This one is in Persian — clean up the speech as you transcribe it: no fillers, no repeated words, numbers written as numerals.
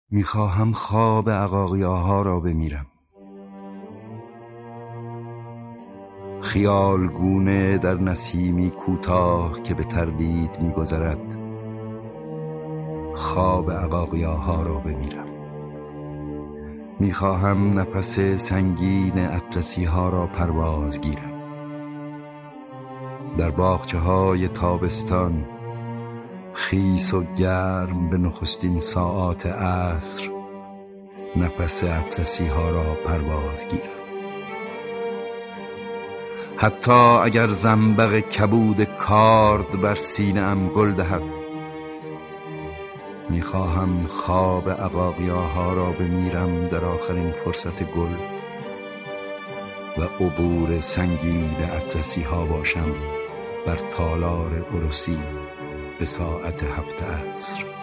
میخواهم خواب عقاقیاها را بمیرم، خیالگونه در نسیمی کوتاه که به تردید میگذرد خواب عقاقیاها را بمیرم. میخواهم نفس سنگین اطلسی ها را پرواز گیرم، در باغچه های تابستان خیس و گرم به نخستین ساعات عصر نفس اطلسی ها را پرواز گیرم. حتی اگر زنبق کبود کارد بر سینه‌ام گل دهد، میخواهم خواب عقاقیاها را بمیرم در آخرین فرصت گل و عبور سنگین اطلسی ها باشم بر تالار عروسی به ساعت 7 عصر.